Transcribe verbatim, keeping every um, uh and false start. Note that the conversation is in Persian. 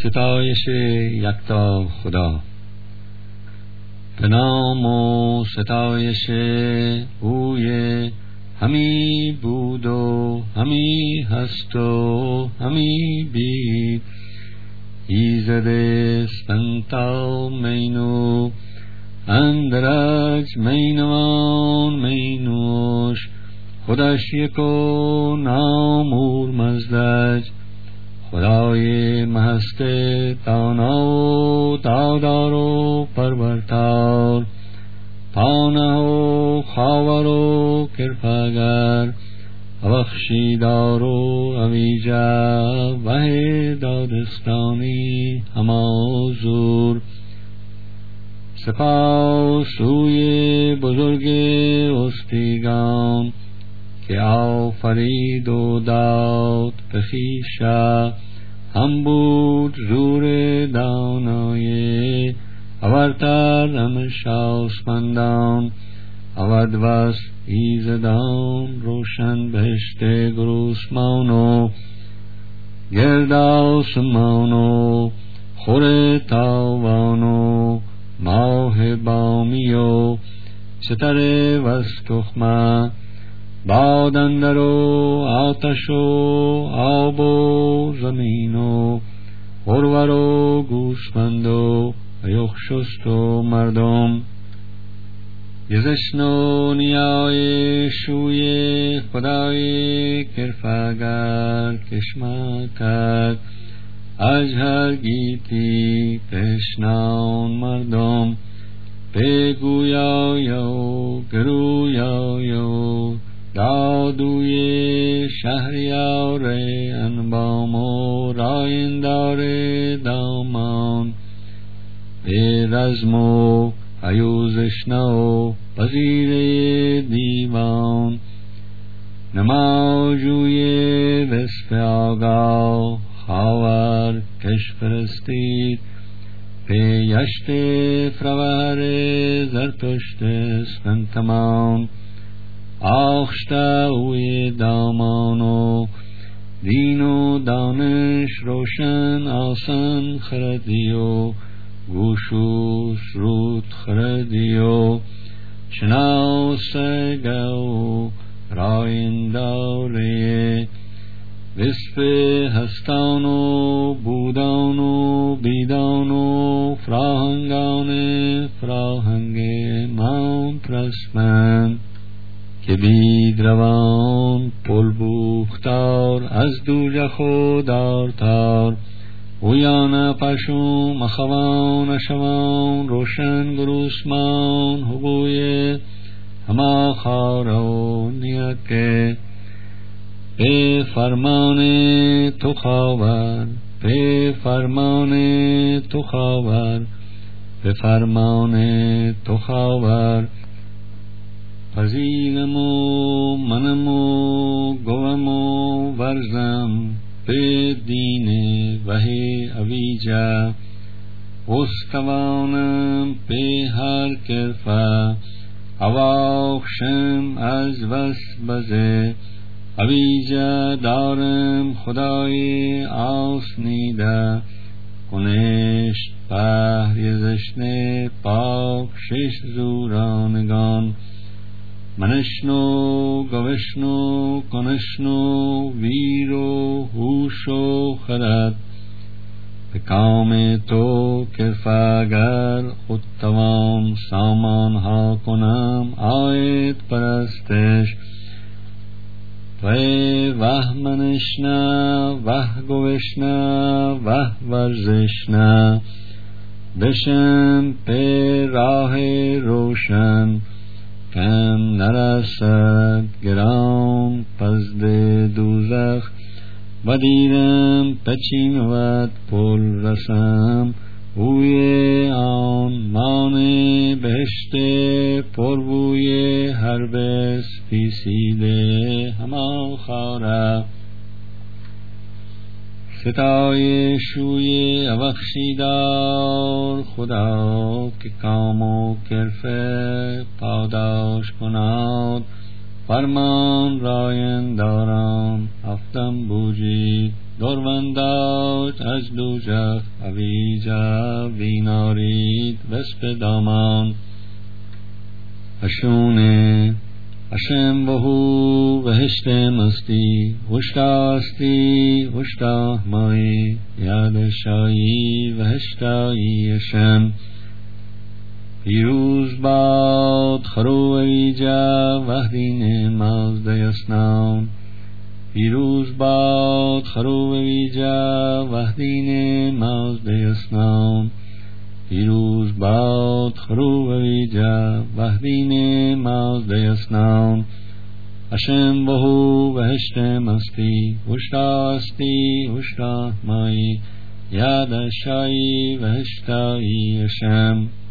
ستایش یکتا خدا. به نام و ستایش اوی همی بود و همی هست و همی بید. ایزد سپنتا مینو اندرج مینوان مینوش. خودش یکو نامور مزدج. خدای محست دانا و دادار و پرورتار. پانه و خاور و کرپاگر. بخشیدار و اویجا وه دادستانی همازور. سپاس سوی بزرگ استیگان که آفرید و داد به خویشا. هم بود زور دانای اورتر همه شاسمندان. اود وس ایزدان روشن بهشت گروسمان و گرد آسمان و خور تاوان و ماه بامی و ستر وستخمه. باد اندر و آتش و آب و زمین و غرور و گوسفند و یخشست و مردم. گزشن و نیای شوی خدای کرفاگر کشما کرد. از هر گیتی تشنان مردم. بگویای و گرویای و دادوی شهریار انبام و رایندار دامان. به رزم و هیوزش نو وزیر دیوان. نماجوی وسپ آگاه خاور کش فرستید. پیشت فرور زرتشت سپنتمان. آخشتا اوی دامان و دین و دانش روشن آسان خردی و گوش و سرود خردی و شناسگه و راینداره. وسپ هستان و بودان و بیدان و فراهنگان فراهنگ مان پرسمن. که بید روان پل بوختار از دوزخ و دارتار. اویان پشم مخوان اشوان روشن گروسمان. هگوی هما خار و نیکه. به فرمان تو خاور به فرمان تو خاور به فرمان تو خاور. پذیرم و منم و گوم و ورزم به دین وحی اویجا. استوانم به هر کرفا اواخشم از وس بزه. اویجا دارم خدای آسنیده. کنشت پهر یزشن پاک شش زورانگان. منشنو گوشنو کنشنو ویر و هوش و خرد. به کام تو کرفاگر خود توان سامان ها کنم آید پرستش. توی وح منشنا وح گوشنا وح ورزشنا. بشم به راه روشن کم نرسد گران پزد دوزخ. و دیرم پچیم ود پل رسم. اوی آن مان بهشت پربوی هر بس پیسیده هما خاره. ستای شوی بخشیدار خدا که کام و کرفه پاداش کناد. فرمان راینداران هفتم بوجید دروندات از دوزخ اویجا وینارید وسپ دامان اشونه اشم بهو بهشت مستی وشتاستی وشتا مایی یاد شایی وهشتایی اشم پیروز باد خرو ویجا وحدین مازد یسنام پیروز باد خرو ویجا وحدین مازد یسنام پیروز باد خرو ویجا وحدین مازد یسنام اشم بهو بهشت مستی وشتاستی وشتا مایی یاد شایی وهشتایی اشم